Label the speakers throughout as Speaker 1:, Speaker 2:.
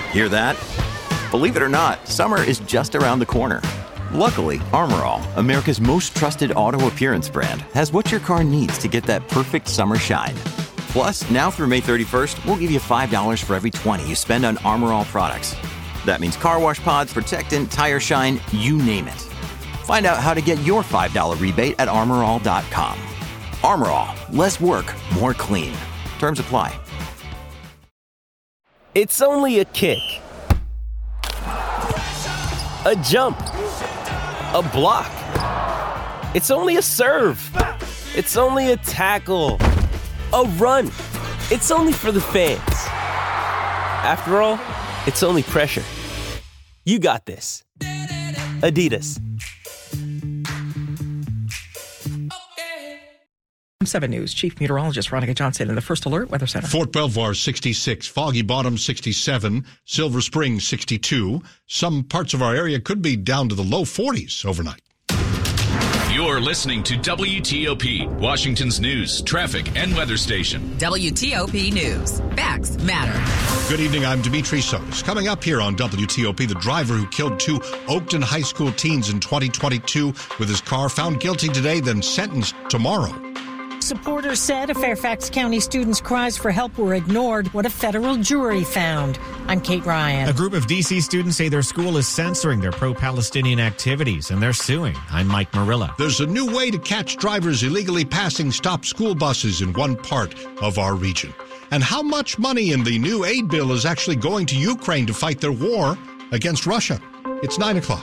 Speaker 1: Hear that? Believe it or not, summer is just around the corner. Luckily, Armor All, America's most trusted auto appearance brand, has what your car needs to get that perfect summer shine. Plus, now through May 31st, we'll give you $5 for every $20 you spend on Armor All products. That means car wash pods, protectant, tire shine, you name it. Find out how to get your $5 rebate at armorall.com. Armor All, less work, more clean. Terms apply.
Speaker 2: It's only a kick, a jump, a block. It's only a serve. It's only a tackle, a run. It's only for the fans. After all, it's only pressure. You got this. Adidas.
Speaker 3: 7 News Chief Meteorologist Veronica Johnson in the First Alert Weather Center.
Speaker 4: Fort Belvoir 66, Foggy Bottom 67, Silver Spring 62. Some parts of our area could be down to the low 40s overnight.
Speaker 5: You're listening to WTOP, Washington's news, traffic, and weather station.
Speaker 6: WTOP News. Facts matter.
Speaker 4: Good evening, I'm Dimitri Sotis. Coming up here on WTOP, the driver who killed 2 Oakton high school teens in 2022 with his car found guilty today, then sentenced tomorrow.
Speaker 7: Supporters said a Fairfax County student's cries for help were ignored, what a federal jury found. I'm Kate Ryan.
Speaker 8: A group of D.C. students say their school is censoring their pro-Palestinian activities, and they're suing. I'm Mike Marilla.
Speaker 4: There's a new way to catch drivers illegally passing stop school buses in one part of our region. And how much money in the new aid bill is actually going to Ukraine to fight their war against Russia? It's 9 o'clock.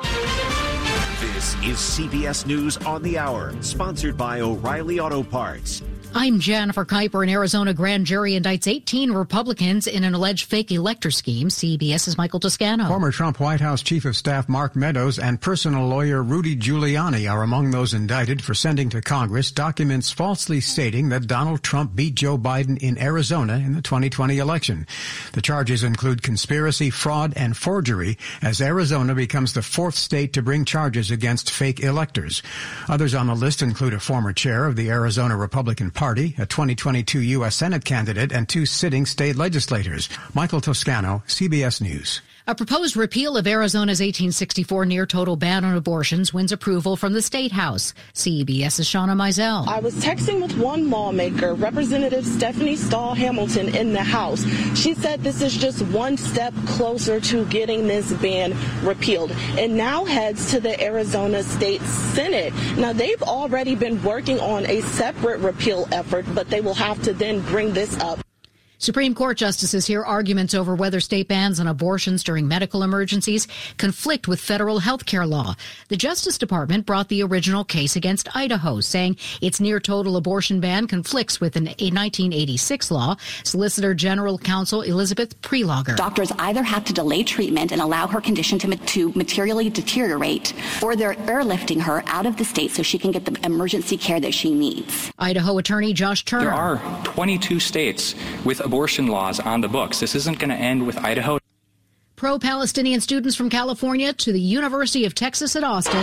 Speaker 9: This is CBS News on the Hour, sponsored by O'Reilly Auto Parts.
Speaker 10: I'm Jennifer Kuiper. An Arizona grand jury indicts 18 Republicans in an alleged fake elector scheme. CBS's Michael Toscano.
Speaker 11: Former Trump White House Chief of Staff Mark Meadows and personal lawyer Rudy Giuliani are among those indicted for sending to Congress documents falsely stating that Donald Trump beat Joe Biden in Arizona in the 2020 election. The charges include conspiracy, fraud, and forgery, as Arizona becomes the 4th state to bring charges against fake electors. Others on the list include a former chair of the Arizona Republican Party, a 2022 U.S. Senate candidate, and 2 sitting state legislators. Michael Toscano, CBS News.
Speaker 10: A proposed repeal of Arizona's 1864 near-total ban on abortions wins approval from the State House. CBS's Shauna Mizell.
Speaker 12: I was texting with one lawmaker, Representative Stephanie Stahl Hamilton, in the House. She said this is just one step closer to getting this ban repealed, and now heads to the Arizona State Senate. Now, they've already been working on a separate repeal effort, but they will have to then bring this up.
Speaker 10: Supreme Court justices hear arguments over whether state bans on abortions during medical emergencies conflict with federal health care law. The Justice Department brought the original case against Idaho, saying its near-total abortion ban conflicts with a 1986 law. Solicitor General Counsel Elizabeth Prelogger.
Speaker 13: Doctors either have to delay treatment and allow her condition to materially deteriorate, or they're airlifting her out of the state so she can get the emergency care that she needs.
Speaker 10: Idaho Attorney Josh Turner.
Speaker 14: There are 22 states with abortion laws on the books. This isn't going to end with Idaho.
Speaker 10: Pro-Palestinian students from California to the University of Texas at Austin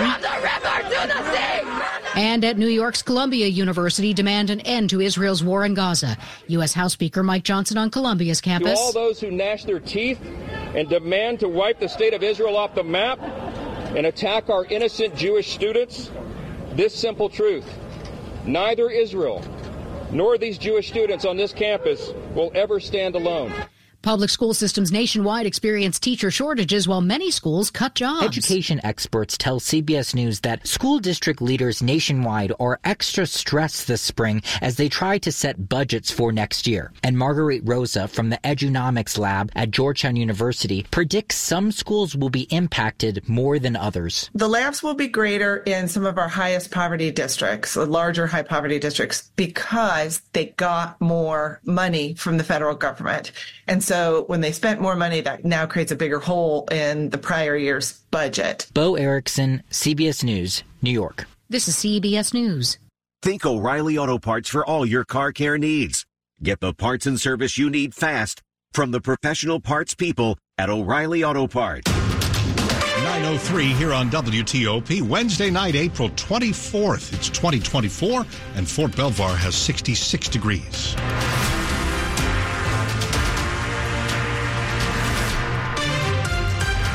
Speaker 10: and at New York's Columbia University demand an end to Israel's war in Gaza. U.S. House Speaker Mike Johnson on Columbia's campus.
Speaker 15: To all those who gnash their teeth and demand to wipe the state of Israel off the map and attack our innocent Jewish students, this simple truth: neither Israel nor these Jewish students on this campus will ever stand alone.
Speaker 10: Public school systems nationwide experience teacher shortages while many schools cut jobs.
Speaker 16: Education experts tell CBS News that school district leaders nationwide are extra stressed this spring as they try to set budgets for next year. And Marguerite Rosa from the Edunomics Lab at Georgetown University predicts some schools will be impacted more than others.
Speaker 17: The labs will be greater in some of our highest poverty districts, larger high poverty districts, because they got more money from the federal government. And so when they spent more money, that now creates a bigger hole in the prior year's budget.
Speaker 16: Bo Erickson, CBS News, New York.
Speaker 10: This is CBS News.
Speaker 9: Think O'Reilly Auto Parts for all your car care needs. Get the parts and service you need fast from the professional parts people at O'Reilly Auto Parts.
Speaker 4: 9:03 here on WTOP, Wednesday night, April 24th. It's 2024, and Fort Belvoir has 66 degrees.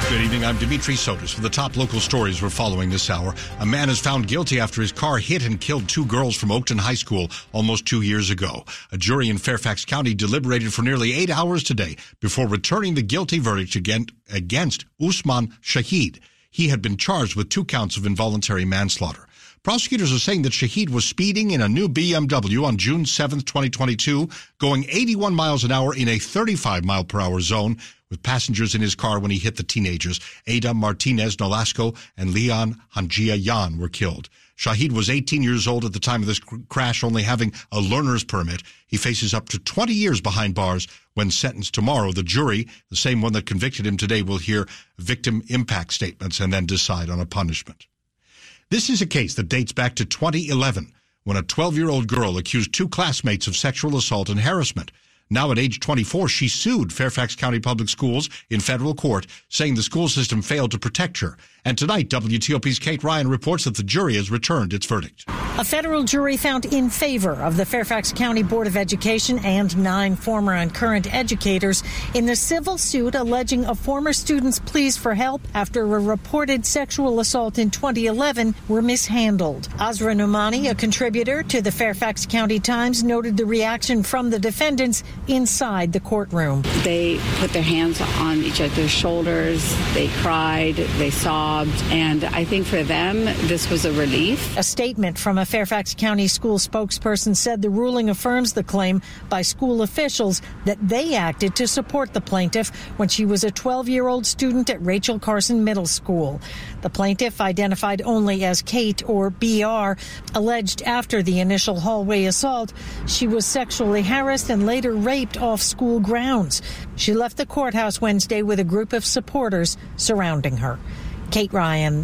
Speaker 4: Good evening. I'm Dimitri Sotis for the top local stories we're following this hour. A man is found guilty after his car hit and killed two girls from Oakton High School almost 2 years ago. A jury in Fairfax County deliberated for nearly 8 hours today before returning the guilty verdict against Usman Shahid. He had been charged with 2 counts of involuntary manslaughter. Prosecutors are saying that Shahid was speeding in a new BMW on June 7th, 2022, going 81 miles an hour in a 35-mile-per-hour zone with passengers in his car when he hit the teenagers. Ada Martinez Nolasco and Leon Hanjia Yan were killed. Shahid was 18 years old at the time of this crash, only having a learner's permit. He faces up to 20 years behind bars when sentenced tomorrow. The jury, the same one that convicted him today, will hear victim impact statements and then decide on a punishment. This is a case that dates back to 2011, when a 12-year-old girl accused 2 classmates of sexual assault and harassment. Now at age 24, she sued Fairfax County Public Schools in federal court, saying the school system failed to protect her. And tonight, WTOP's Kate Ryan reports that the jury has returned its verdict.
Speaker 7: A federal jury found in favor of the Fairfax County Board of Education and 9 former and current educators in the civil suit alleging a former student's pleas for help after a reported sexual assault in 2011 were mishandled. Azra Numani, a contributor to the Fairfax County Times, noted the reaction from the defendants inside the courtroom.
Speaker 18: They put their hands on each other's shoulders, they cried, they sobbed, and I think for them this was a relief.
Speaker 7: A statement from a Fairfax County school spokesperson said the ruling affirms the claim by school officials that they acted to support the plaintiff when she was a 12-year-old student at Rachel Carson Middle School. The plaintiff, identified only as Kate or BR, alleged after the initial hallway assault, she was sexually harassed and later raped off school grounds. She left the courthouse Wednesday with a group of supporters surrounding her. Kate Ryan,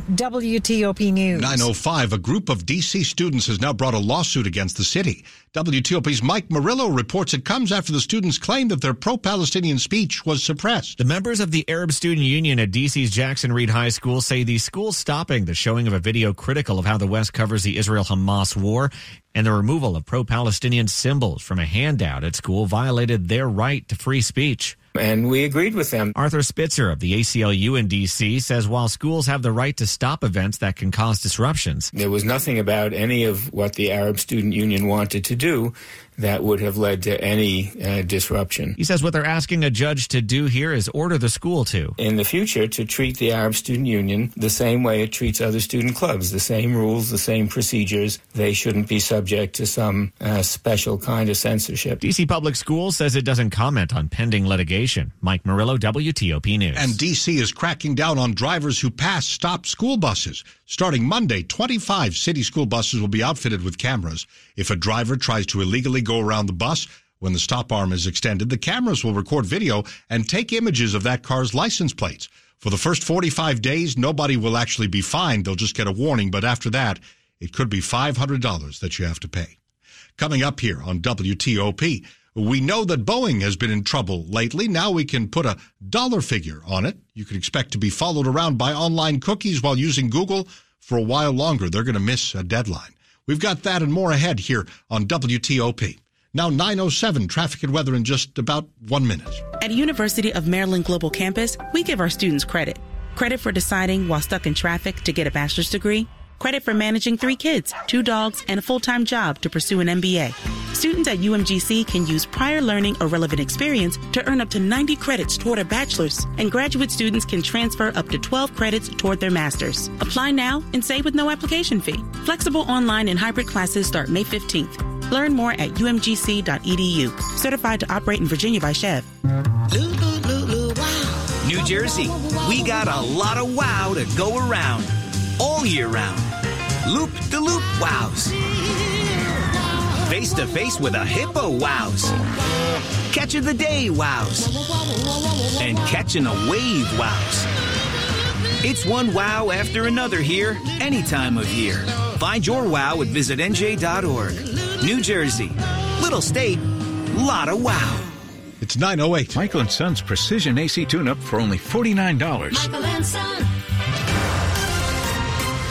Speaker 7: WTOP News.
Speaker 4: 9:05, a group of D.C. students has now brought a lawsuit against the city. WTOP's Mike Murillo reports it comes after the students claimed that their pro-Palestinian speech was suppressed.
Speaker 8: The members of the Arab Student Union at D.C.'s Jackson Reed High School say the school's stopping the showing of a video critical of how the West covers the Israel-Hamas war and the removal of pro-Palestinian symbols from a handout at school violated their right to free speech.
Speaker 19: And we agreed with them.
Speaker 8: Arthur Spitzer of the ACLU in D.C. says while schools have the right to stop events that can cause disruptions,
Speaker 19: there was nothing about any of what the Arab Student Union wanted to do that would have led to any disruption.
Speaker 8: He says what they're asking a judge to do here is order the school to,
Speaker 19: in the future, to treat the Arab Student Union the same way it treats other student clubs, the same rules, the same procedures. They shouldn't be subject to some special kind of censorship.
Speaker 8: D.C. Public Schools says it doesn't comment on pending litigation. Mike Murillo, WTOP News.
Speaker 4: And D.C. is cracking down on drivers who pass stopped school buses. Starting Monday, 25 city school buses will be outfitted with cameras. If a driver tries to illegally go around the bus when the stop arm is extended, the cameras will record video and take images of that car's license plates. For the first 45 days, nobody will actually be fined. They'll just get a warning. But after that, it could be $500 that you have to pay. Coming up here on WTOP, we know that Boeing has been in trouble lately. Now we can put a dollar figure on it. You can expect to be followed around by online cookies while using Google for a while longer. They're going to miss a deadline. We've got that and more ahead here on WTOP. Now 9:07, traffic and weather in just about 1 minute.
Speaker 20: At University of Maryland Global Campus, we give our students credit. Credit for deciding while stuck in traffic to get a bachelor's degree. Credit for managing 3 kids, 2 dogs, and a full-time job to pursue an MBA. Students at UMGC can use prior learning or relevant experience to earn up to 90 credits toward a bachelor's, and graduate students can transfer up to 12 credits toward their master's. Apply now and save with no application fee. Flexible online and hybrid classes start May 15th. Learn more at umgc.edu. Certified to operate in Virginia by Chev.
Speaker 21: New Jersey, we got a lot of wow to go around all year round. Loop-de-loop wows. Face-to-face with a hippo wows. Catch of the day wows. And catching a wave wows. It's one wow after another here, any time of year. Find your wow at visitnj.org. New Jersey, little state, lot of wow.
Speaker 4: It's 9:08.
Speaker 22: Michael & Son's Precision AC Tune-Up for only $49.
Speaker 23: Michael & Son.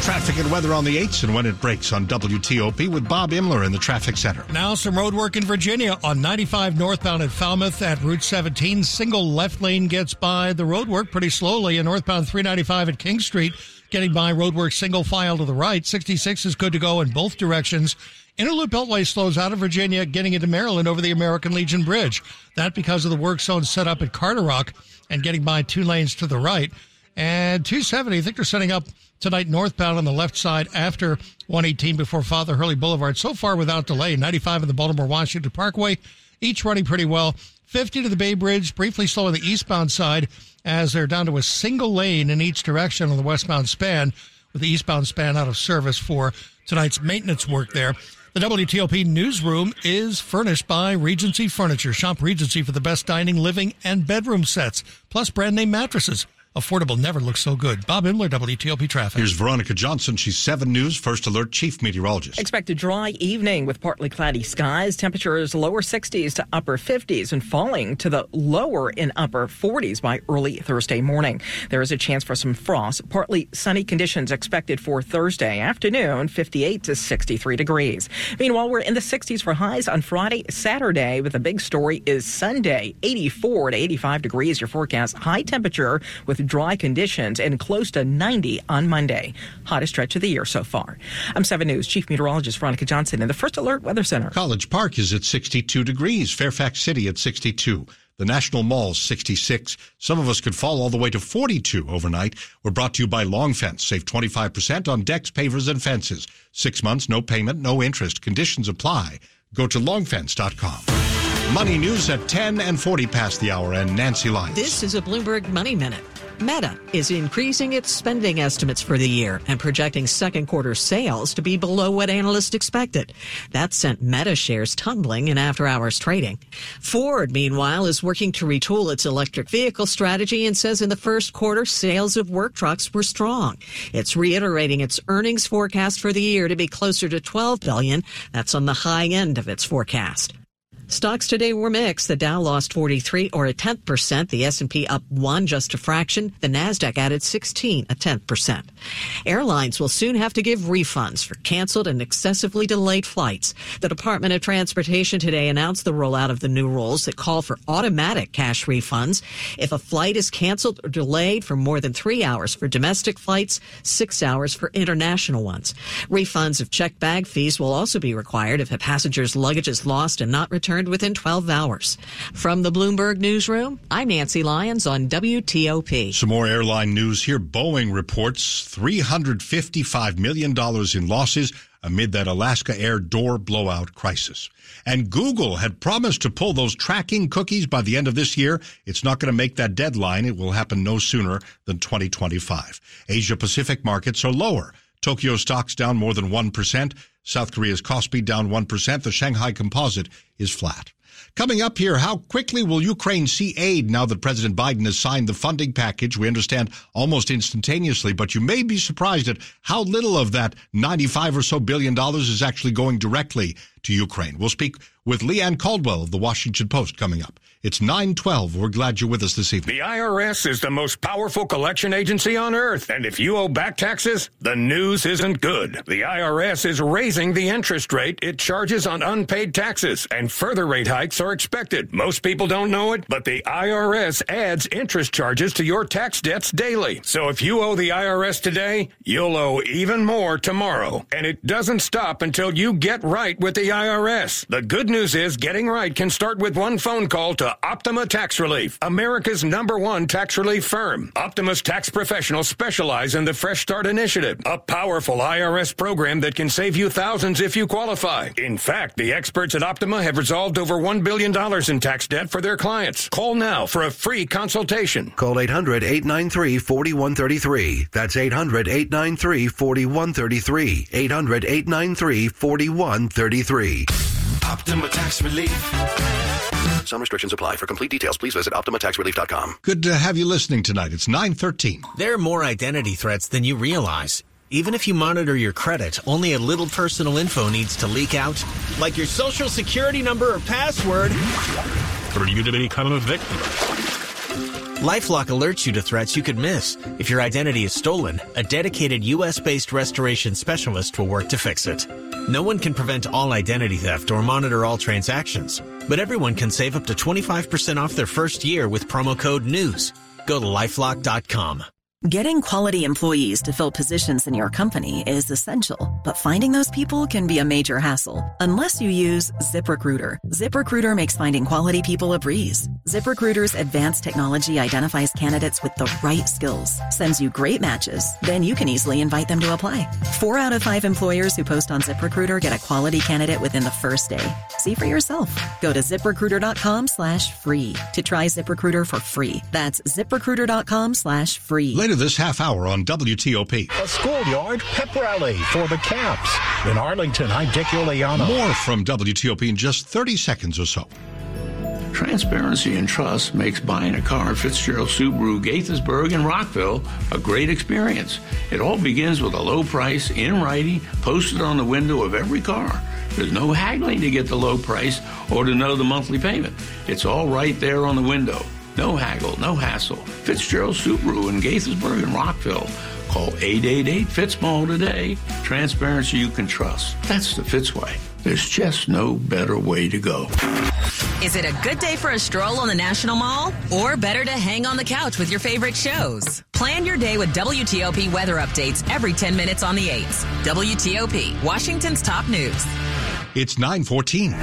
Speaker 4: Traffic and weather on the 8s and when it breaks on WTOP with Bob Imler in the traffic center.
Speaker 1: Now some road work in Virginia on 95 northbound at Falmouth at Route 17. Single left lane gets by the road work pretty slowly, and northbound 395 at King Street getting by road work single file to the right. 66 is good to go in both directions. Interloop Beltway slows out of Virginia, getting into Maryland over the American Legion Bridge. That because of the work zone set up at Carter Rock and getting by 2 lanes to the right. And 270, I think they're setting up tonight northbound on the left side after 118 before Father Hurley Boulevard. So far without delay. 95 in the Baltimore-Washington Parkway, each running pretty well. 50 to the Bay Bridge, briefly slow on the eastbound side as they're down to a single lane in each direction on the westbound span, with the eastbound span out of service for tonight's maintenance work there. The WTOP newsroom is furnished by Regency Furniture. Shop Regency for the best dining, living, and bedroom sets, plus brand-name mattresses. Affordable never looks so good. Bob Imler, WTOP Traffic.
Speaker 4: Here's Veronica Johnson. She's 7 News First Alert Chief Meteorologist.
Speaker 3: Expect a dry evening with partly cloudy skies. Temperatures lower 60s to upper 50s and falling to the lower and upper 40s by early Thursday morning. There is a chance for some frost. Partly sunny conditions expected for Thursday afternoon, 58 to 63 degrees. Meanwhile, we're in the 60s for highs on Friday, Saturday, but the big story is Sunday, 84 to 85 degrees. Your forecast high temperature with dry conditions and close to 90 on Monday. Hottest stretch of the year so far. I'm 7 News Chief Meteorologist Veronica Johnson in the First Alert Weather Center.
Speaker 4: College Park is at 62 degrees. Fairfax City at 62. The National Mall, 66. Some of us could fall all the way to 42 overnight. We're brought to you by Long Fence. Save 25% on decks, pavers, and fences. 6 months, no payment, no interest. Conditions apply. Go to longfence.com. Money news at 10 and 40 past the hour, and Nancy Lyons.
Speaker 22: This is a Bloomberg Money Minute. Meta is increasing its spending estimates for the year and projecting second quarter sales to be below what analysts expected. That sent Meta shares tumbling in after-hours trading. Ford, meanwhile, is working to retool its electric vehicle strategy and says in the first quarter, sales of work trucks were strong. It's reiterating its earnings forecast for the year to be closer to $12 billion. That's on the high end of its forecast. Stocks today were mixed. The Dow lost 43 or 0.1%. The S&P up 1, just a fraction. The Nasdaq added 16, 0.1%. Airlines will soon have to give refunds for canceled and excessively delayed flights. The Department of Transportation today announced the rollout of the new rules that call for automatic cash refunds if a flight is canceled or delayed for more than 3 hours for domestic flights, 6 hours for international ones. Refunds of checked bag fees will also be required if a passenger's luggage is lost and not returned within 12 hours. From the Bloomberg Newsroom, I'm Nancy Lyons on WTOP.
Speaker 4: Some more airline news here. Boeing reports $355 million in losses amid that Alaska Air door blowout crisis. And Google had promised to pull those tracking cookies by the end of this year. It's not going to make that deadline. It will happen no sooner than 2025. Asia Pacific markets are lower. Tokyo stocks down more than 1%. South Korea's Kospi down 1%. The Shanghai Composite is flat. Coming up here, how quickly will Ukraine see aid now that President Biden has signed the funding package? We understand almost instantaneously, but you may be surprised at how little of that $95 or so billion is actually going directly to Ukraine. We'll speak with Leanne Caldwell of the Washington Post coming up. It's 9:12. We're glad you're with us this evening.
Speaker 23: The IRS is the most powerful collection agency on earth, and if you owe back taxes, the news isn't good. The IRS is raising the interest rate it charges on unpaid taxes, and further rate hikes are expected. Most people don't know it, but the IRS adds interest charges to your tax debts daily. So if you owe the IRS today, you'll owe even more tomorrow. And it doesn't stop until you get right with the IRS. The good news is getting right can start with one phone call to Optima Tax Relief, America's #1 tax relief firm. Optima's tax professionals specialize in the Fresh Start Initiative, a powerful IRS program that can save you thousands if you qualify. In fact, the experts at Optima have resolved over $1 billion in tax debt for their clients. Call now for a free consultation.
Speaker 24: Call 800-893-4133. That's 800-893-4133. 800-893-4133.
Speaker 25: Optima Tax Relief. Some restrictions apply. For complete details, please visit OptimaTaxRelief.com.
Speaker 4: Good to have you listening tonight. It's 9:13.
Speaker 26: There are more identity threats than you realize. Even if you monitor your credit, only a little personal info needs to leak out, like your social security number or password,
Speaker 27: for you to become a victim.
Speaker 26: LifeLock alerts you to threats you could miss. If your identity is stolen, a dedicated U.S.-based restoration specialist will work to fix it. No one can prevent all identity theft or monitor all transactions, but everyone can save up to 25% off their first year with promo code NEWS. Go to LifeLock.com.
Speaker 2: Getting quality employees to fill positions in your company is essential, but finding those people can be a major hassle unless you use ZipRecruiter. ZipRecruiter makes finding quality people a breeze. ZipRecruiter's advanced technology identifies candidates with the right skills, sends you great matches, then you can easily invite them to apply. 4 out of 5 employers who post on ZipRecruiter get a quality candidate within the first day. See for yourself. Go to ZipRecruiter.com/free to try ZipRecruiter for free. That's ZipRecruiter.com/free.
Speaker 4: Later this half hour on WTOP.
Speaker 5: A schoolyard pep rally for the Caps. In Arlington, I'm Dick Iuliano.
Speaker 4: More from WTOP in just 30 seconds or so.
Speaker 6: Transparency and trust makes buying a car at Fitzgerald Subaru, Gaithersburg, and Rockville a great experience. It all begins with a low price in writing posted on the window of every car. There's no haggling to get the low price or to know the monthly payment. It's all right there on the window. No haggle, no hassle. Fitzgerald Subaru in Gaithersburg and Rockville. Call 888-FITZMALL today. Transparency you can trust. That's the Fitz way. There's just no better way to go.
Speaker 11: Is it a good day for a stroll on the National Mall? Or better to hang on the couch with your favorite shows? Plan your day with WTOP weather updates every 10 minutes on the 8s. WTOP, Washington's top news.
Speaker 4: It's 9:14.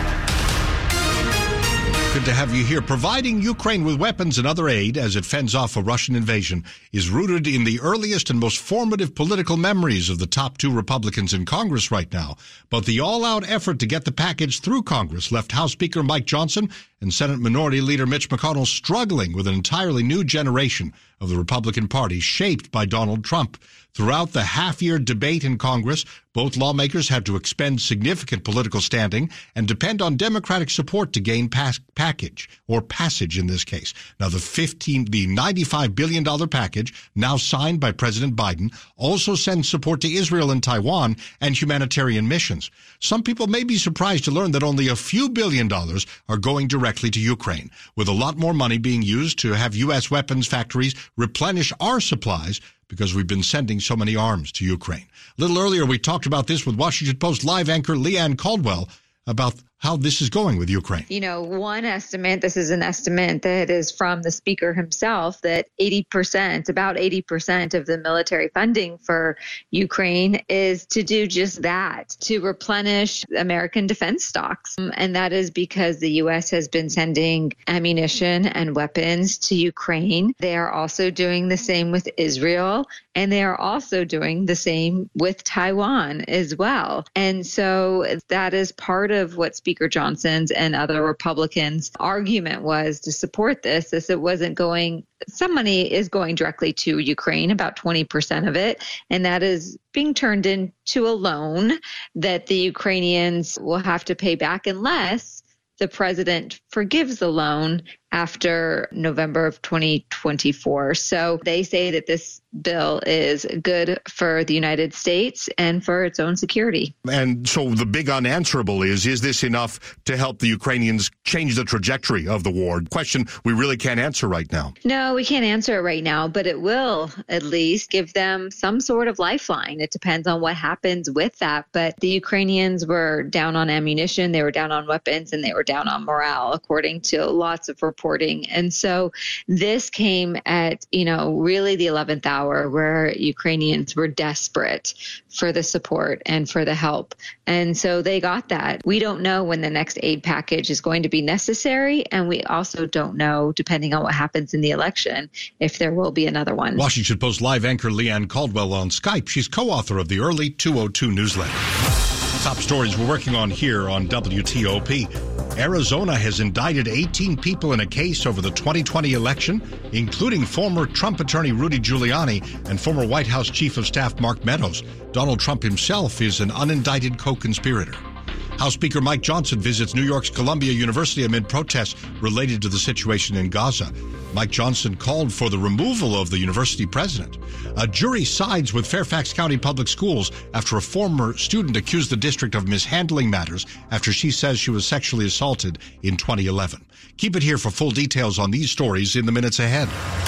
Speaker 4: Good to have you here. Providing Ukraine with weapons and other aid as it fends off a Russian invasion is rooted in the earliest and most formative political memories of the top 2 Republicans in Congress right now. But the all-out effort to get the package through Congress left House Speaker Mike Johnson and Senate Minority Leader Mitch McConnell struggling with an entirely new generation of the Republican Party shaped by Donald Trump. Throughout the half-year debate in Congress, both lawmakers had to expend significant political standing and depend on Democratic support to gain passage in this case. Now, the $95 billion package, now signed by President Biden, also sends support to Israel and Taiwan and humanitarian missions. Some people may be surprised to learn that only a few $billion are going directly to Ukraine, with a lot more money being used to have U.S. weapons factories replenish our supplies because we've been sending so many arms to Ukraine. A little earlier, we talked about this with Washington Post live anchor Leanne Caldwell about how this is going with Ukraine.
Speaker 12: You know, one estimate, this is an estimate that is from the speaker himself, that about 80% of the military funding for Ukraine is to do just that, to replenish American defense stocks. And that is because the U.S. has been sending ammunition and weapons to Ukraine. They are also doing the same with Israel, and they are also doing the same with Taiwan as well. And so that is part of what Speaker Johnson's and other Republicans' argument was to support this, is it wasn't going, some money is going directly to Ukraine, about 20% of it, and that is being turned into a loan that the Ukrainians will have to pay back unless the president forgives the loan after November of 2024. So they say that this bill is good for the United States and for its own security.
Speaker 24: And so the big unanswerable is this enough to help the Ukrainians change the trajectory of the war? Question we really can't answer right now.
Speaker 12: No, we can't answer it right now, but it will at least give them some sort of lifeline. It depends on what happens with that. But the Ukrainians were down on ammunition, they were down on weapons, and they were down on morale, according to lots of reporting. And so this came at, really the 11th hour, where Ukrainians were desperate for the support and for the help. And so they got that. We don't know when the next aid package is going to be necessary. And we also don't know, depending on what happens in the election, if there will be another one.
Speaker 4: Washington Post live anchor Leanne Caldwell on Skype. She's co-author of the Early 202 newsletter. Top stories we're working on here on WTOP. Arizona has indicted 18 people in a case over the 2020 election, including former Trump attorney Rudy Giuliani and former White House Chief of Staff Mark Meadows. Donald Trump himself is an unindicted co-conspirator. House Speaker Mike Johnson visits New York's Columbia University amid protests related to the situation in Gaza. Mike Johnson called for the removal of the university president. A jury sides with Fairfax County Public Schools after a former student accused the district of mishandling matters after she says she was sexually assaulted in 2011. Keep it here for full details on these stories in the minutes ahead.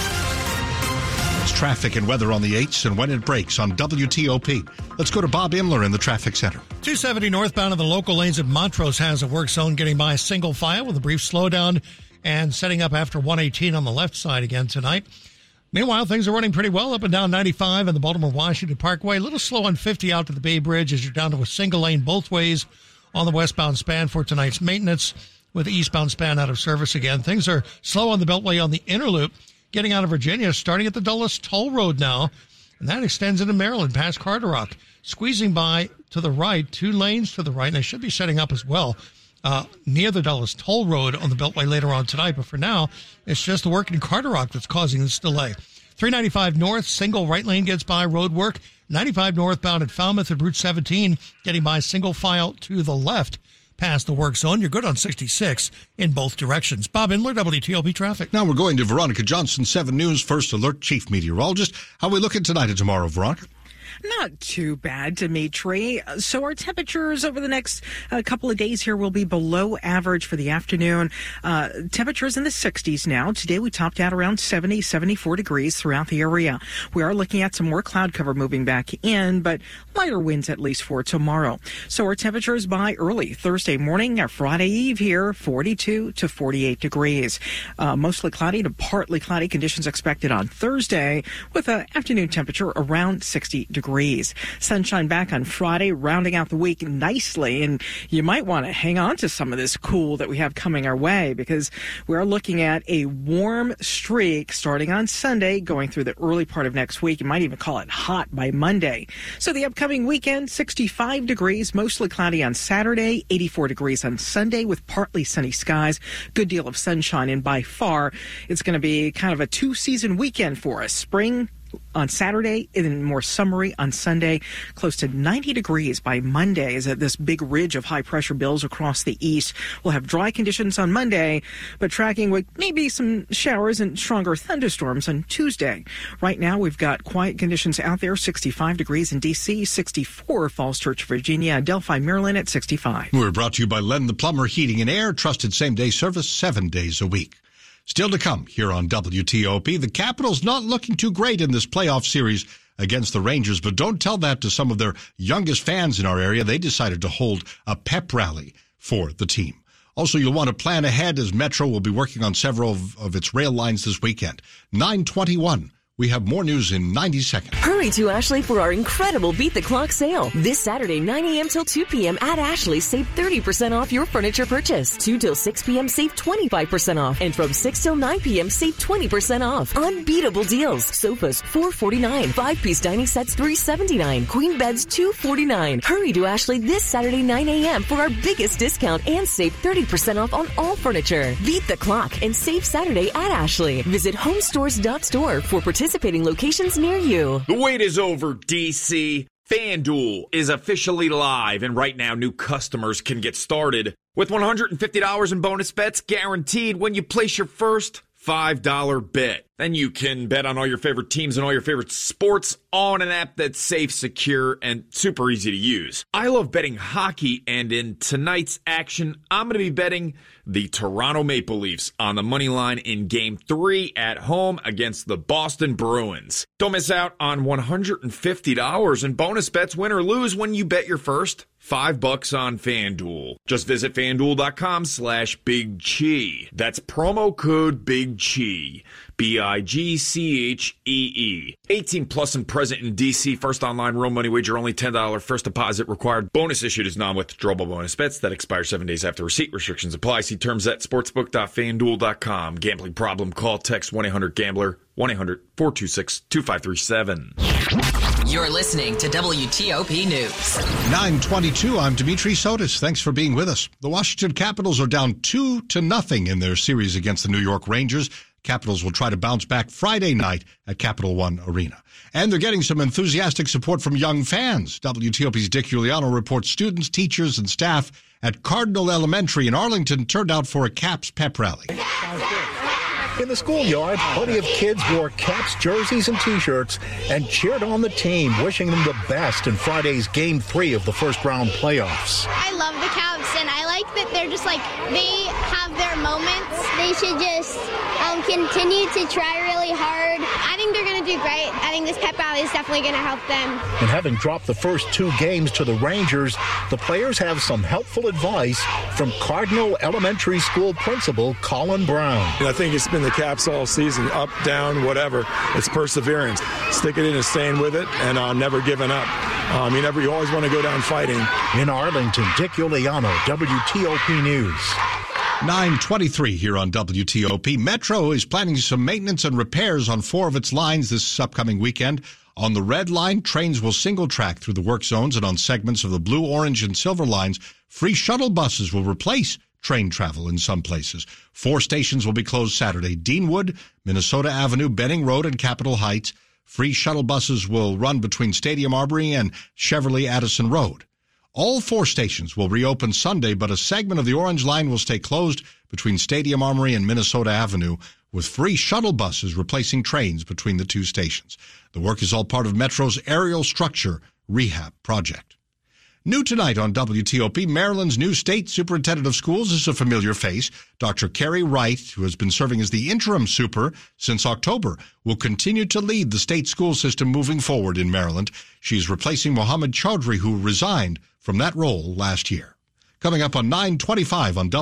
Speaker 4: It's traffic and weather on the 8s and when it breaks on WTOP. Let's go to Bob Imler in the traffic center.
Speaker 1: 270 northbound in the local lanes at Montrose has a work zone getting by a single file with a brief slowdown and setting up after 118 on the left side again tonight. Meanwhile, things are running pretty well up and down 95 and the Baltimore-Washington Parkway. A little slow on 50 out to the Bay Bridge as you're down to a single lane both ways on the westbound span for tonight's maintenance with the eastbound span out of service again. Things are slow on the Beltway on the inner loop. Getting out of Virginia, starting at the Dulles Toll Road now, and that extends into Maryland past Carderock. Squeezing by to the right, 2 lanes to the right, and they should be setting up as well near the Dulles Toll Road on the Beltway later on tonight. But for now, it's just the work in Carderock that's causing this delay. 395 north, single right lane gets by road work. 95 northbound at Falmouth at Route 17, getting by single file to the left. Past the work zone. You're good on 66 in both directions. Bob Inler, WTOP Traffic.
Speaker 4: Now we're going to Veronica Johnson, 7 News First Alert Chief Meteorologist. How are we looking tonight and tomorrow, Veronica?
Speaker 3: Not too bad, Dimitri. So our temperatures over the next couple of days here will be below average for the afternoon. Temperatures in the 60s now. Today we topped out around 70, 74 degrees throughout the area. We are looking at some more cloud cover moving back in, but lighter winds at least for tomorrow. So our temperatures by early Thursday morning, our Friday Eve here, 42 to 48 degrees. Mostly cloudy to partly cloudy conditions expected on Thursday with an afternoon temperature around 60 degrees. Sunshine back on Friday, rounding out the week nicely, and you might want to hang on to some of this cool that we have coming our way because we're looking at a warm streak starting on Sunday, going through the early part of next week. You might even call it hot by Monday. So the upcoming weekend, 65 degrees, mostly cloudy on Saturday, 84 degrees on Sunday with partly sunny skies, good deal of sunshine, and by far it's going to be kind of a 2-season weekend for us. Spring on Saturday, and more summery on Sunday. Close to 90 degrees by Monday as this big ridge of high pressure billows across the east. We'll have dry conditions on Monday, but tracking with maybe some showers and stronger thunderstorms on Tuesday. Right now, we've got quiet conditions out there. 65 degrees in D.C., 64 Falls Church, Virginia, Delphi, Maryland at 65.
Speaker 4: We're brought to you by Len the Plumber Heating and Air. Trusted same-day service 7 days a week. Still to come here on WTOP, the Capitals not looking too great in this playoff series against the Rangers, but don't tell that to some of their youngest fans in our area. They decided to hold a pep rally for the team. Also, you'll want to plan ahead as Metro will be working on several of its rail lines this weekend. 9:21. We have more news in 90 seconds.
Speaker 10: Hurry to Ashley for our incredible Beat the Clock sale. This Saturday, 9 a.m. till 2 p.m. at Ashley, save 30% off your furniture purchase. 2 till 6 p.m., save 25% off. And from 6 till 9 p.m., save 20% off. Unbeatable deals. Sofas, $449. 5-piece dining sets, $379. Queen beds, $249. Hurry to Ashley this Saturday, 9 a.m. for our biggest discount and save 30% off on all furniture. Beat the Clock and save Saturday at Ashley. Visit homestores.store for participating locations near you.
Speaker 13: The wait is over, DC. FanDuel is officially live, and right now new customers can get started with $150 in bonus bets guaranteed when you place your first $5 bet. Then you can bet on all your favorite teams and all your favorite sports on an app that's safe, secure, and super easy to use. I love betting hockey, and in tonight's action, I'm going to be betting the Toronto Maple Leafs on the money line in Game 3 at home against the Boston Bruins. Don't miss out on $150 in bonus bets, win or lose, when you bet your first $5 on FanDuel. Just visit FanDuel.com/Big Chi. That's promo code Big Chi. BIGCHEE. 18 plus and present in DC. First online real money wager, only $10 first deposit required. Bonus issued is non-withdrawable bonus bets that expire 7 days after receipt. Restrictions apply. See terms at sportsbook.fanduel.com. Gambling problem? Call, text 1-800-GAMBLER. 1-800-426-2537.
Speaker 11: You're listening to WTOP News.
Speaker 4: 9:22. I'm Dimitri Sotis. Thanks for being with us. The Washington Capitals are down 2-0 in their series against the New York Rangers. Capitals will try to bounce back Friday night at Capital One Arena. And they're getting some enthusiastic support from young fans. WTOP's Dick Uliano reports students, teachers, and staff at Cardinal Elementary in Arlington turned out for a Caps pep rally.
Speaker 5: In the schoolyard, plenty of kids wore Caps jerseys and T-shirts and cheered on the team, wishing them the best in Friday's Game 3 of the first-round playoffs.
Speaker 9: I love the Caps, and I like that they're just like, they have their moments. They should just continue to try really hard. I think they're going to do great. I think this pep rally is definitely going to help them.
Speaker 5: And having dropped the first 2 games to the Rangers, the players have some helpful advice from Cardinal Elementary School principal Colin Brown.
Speaker 14: I think it's been the Caps all season, up, down, whatever. It's perseverance. Stick it in and staying with it, and never giving up. You always want to go down fighting.
Speaker 5: In Arlington, Dick Iuliano, WTOP News.
Speaker 4: 9:23 here on WTOP. Metro is planning some maintenance and repairs on 4 of its lines this upcoming weekend. On the Red Line, trains will single track through the work zones, and on segments of the Blue, Orange, and Silver lines, free shuttle buses will replace train travel in some places. 4 stations will be closed Saturday: Deanwood, Minnesota Avenue, Benning Road, and Capitol Heights. Free shuttle buses will run between Stadium Armory and Cheverly Addison Road. All 4 stations will reopen Sunday, but a segment of the Orange Line will stay closed between Stadium Armory and Minnesota Avenue, with free shuttle buses replacing trains between the 2 stations. The work is all part of Metro's aerial structure rehab project. New tonight on WTOP, Maryland's new state superintendent of schools is a familiar face. Dr. Carrie Wright, who has been serving as the interim super since October, will continue to lead the state school system moving forward in Maryland. She's replacing Mohammed Chaudhry, who resigned from that role last year. Coming up on 9:25 on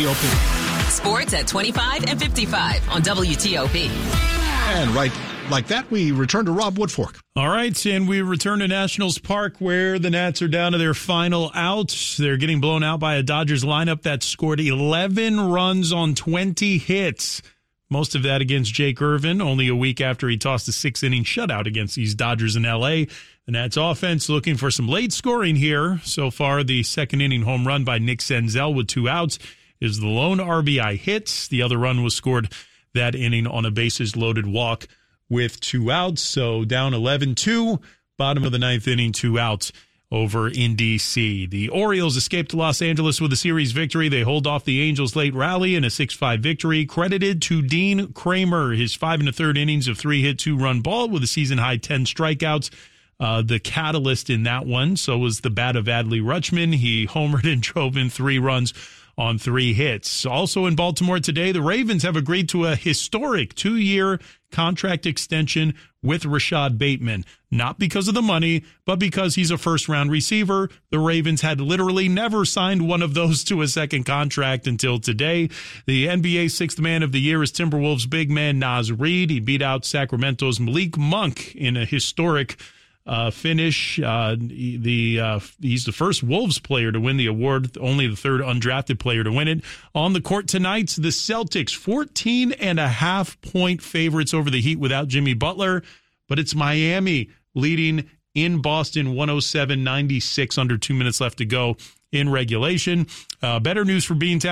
Speaker 4: WTOP.
Speaker 11: Sports at 25 and 55 on WTOP.
Speaker 4: And right like that, we return to Rob Woodfork.
Speaker 15: All right, and we return to Nationals Park, where the Nats are down to their final out. They're getting blown out by a Dodgers lineup that scored 11 runs on 20 hits. Most of that against Jake Irvin, only a week after he tossed a 6-inning shutout against these Dodgers in L.A. The Nats offense looking for some late scoring here. So far, the second-inning home run by Nick Senzel with 2 outs is the lone RBI hit. The other run was scored that inning on a bases-loaded walk with 2 outs. So down 11-2, bottom of the 9th inning, 2 outs over in D.C. The Orioles escaped to Los Angeles with a series victory. They hold off the Angels' late rally in a 6-5 victory, credited to Dean Kramer, his 5 1/3 innings of 3-hit, 2-run ball with a season-high 10 strikeouts. The catalyst in that one. So was the bat of Adley Rutschman. He homered and drove in 3 runs on 3 hits. Also in Baltimore today, the Ravens have agreed to a historic 2-year contract extension with Rashad Bateman. Not because of the money, but because he's a first-round receiver. The Ravens had literally never signed one of those to a second contract until today. The NBA Sixth Man of the Year is Timberwolves big man Naz Reid. He beat out Sacramento's Malik Monk in a historic finish. He's the first Wolves player to win the award, only the 3rd undrafted player to win it. On the court tonight, the Celtics 14.5-point favorites over the Heat without Jimmy Butler, but it's Miami leading in Boston 107-96, under 2 minutes left to go in regulation. Better news for Beantown.